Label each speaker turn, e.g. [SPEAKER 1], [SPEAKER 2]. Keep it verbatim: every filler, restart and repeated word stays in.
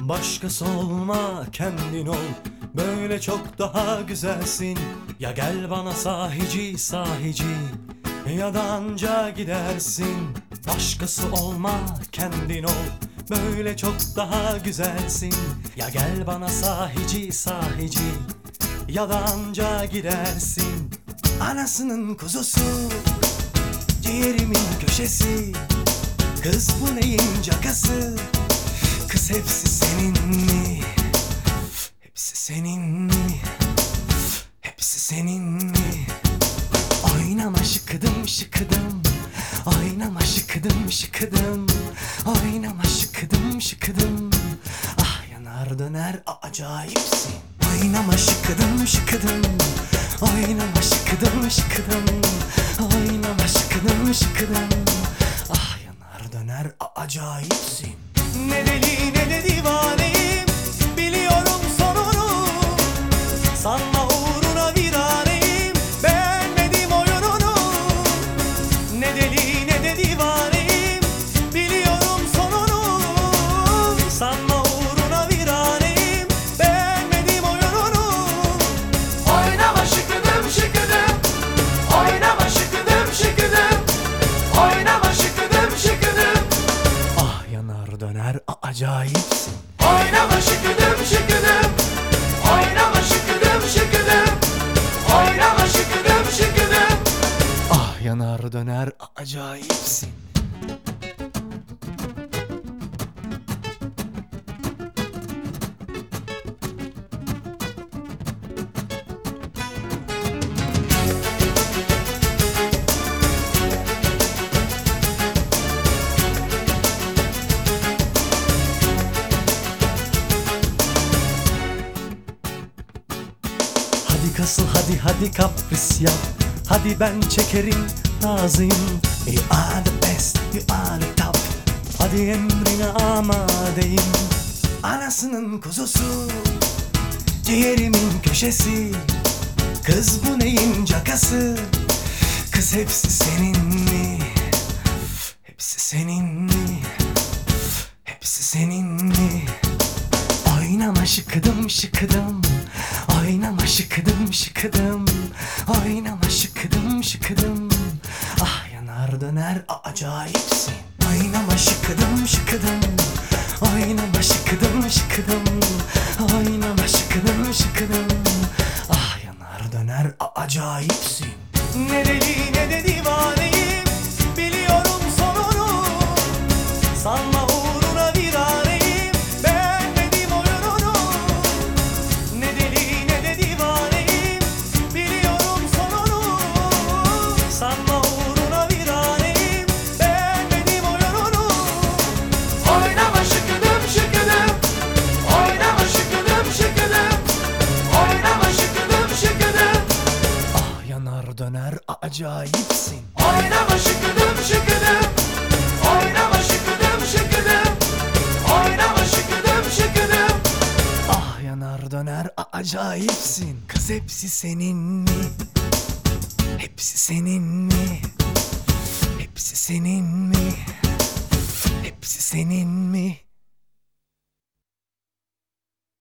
[SPEAKER 1] Başkası olma, kendin ol. Böyle çok daha güzelsin. Ya gel bana sahici sahici, ya da anca gidersin. Başkası olma, kendin ol. Böyle çok daha güzelsin. Ya gel bana sahici sahici, ya da anca gidersin. Anasının kuzusu, ciğerimin köşesi. Kız bu neyin cakası? Kız hepsi senin mi? Hepsi senin mi? Hepsi senin mi? Oynama şıkıdım şıkıdım, oynama şıkıdım şıkıdım, oynama şıkıdım şıkıdım. Ah yanar döner acayipsin. Oynama şıkıdım şıkıdım, oynama şıkıdım şıkıdım, oynama şıkıdım şıkıdım. Ah yanar döner acayipsin. Ne deli ne de divaneyim, biliyorum sonunu. Sanma uğruna viraneyim, beğenmedim oyununu. Ne deli ne de divaneyim, biliyorum sonunu. Sanma uğruna viraneyim, beğenmedim oyununu.
[SPEAKER 2] Oynama şıkıdım şıkıdım, oynama şıkıdım şıkıdım, oynama şıkıdım şıkıdım.
[SPEAKER 1] Ah yanar döner acayipsin.
[SPEAKER 2] Oynama şıkıdım şıkıdım, oynama şıkıdım şıkıdım, oynama şıkıdım şıkıdım.
[SPEAKER 1] Ah yanar döner acayipsin. Hadi kasıl hadi hadi kapris yap. Hadi ben çekerim razıyım. You are the best, you are the top. Hadi emrine amadeyim. Anasının kuzusu, ciğerimin köşesi. Kız bu neyin cakası? Kız hepsi senin mi? Hepsi senin mi? Hepsi senin mi? Oynama şıkıdım şıkıdım, oynama şıkıdım şıkıdım, oynama şıkıdım şıkıdım. Ah yanar döner acayipsin. Oynama şıkıdım şıkıdım, oynama şıkıdım şıkıdım, oynama şıkıdım şıkıdım. Ah yanar döner acayipsin. Ne deli ne de divaneyim, biliyorum sonunu. Sanma uğruna viraneyim, beğenmedim oyununu. Ne deli ne de divaneyim, biliyorum sonunu. Sanma uğruna viraneyim, beğenmedim oyununu.
[SPEAKER 2] Oynama şıkıdım şıkıdım, oynama şıkıdım şıkıdım, oynama şıkıdım şıkıdım.
[SPEAKER 1] Ah yanar döner acayipsin.
[SPEAKER 2] Oynama şıkıdım şıkıdım, oynama şıkıdım şıkıdım, oynama şıkıdım şıkıdım.
[SPEAKER 1] Ah yanar döner acayipsin. Kız hepsi senin mi? Hepsi senin mi? Hepsi senin mi? Hepsi senin mi?